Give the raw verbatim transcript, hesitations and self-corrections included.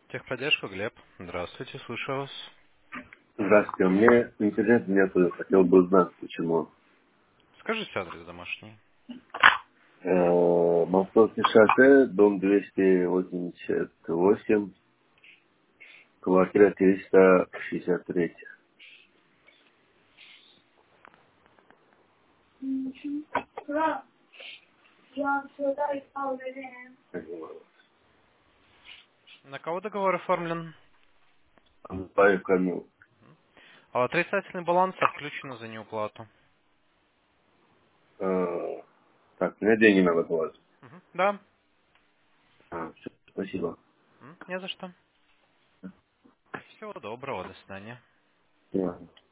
Техподдержка, Глеб. Здравствуйте, слушаю вас. Здравствуйте, у меня интернет нету, хотел бы узнать, почему. Скажите адрес домашний. Э, Московский шоссе, дом двести восемьдесят восемь, квартира триста шестьдесят три. На кого договор оформлен? Анпаев Камил. А отрицательный баланс отключен за неуплату. Э, Так, мне деньги надо платить. Мгм. Да. А, всё, спасибо. М, Не за что. Всего доброго, до свидания. Да.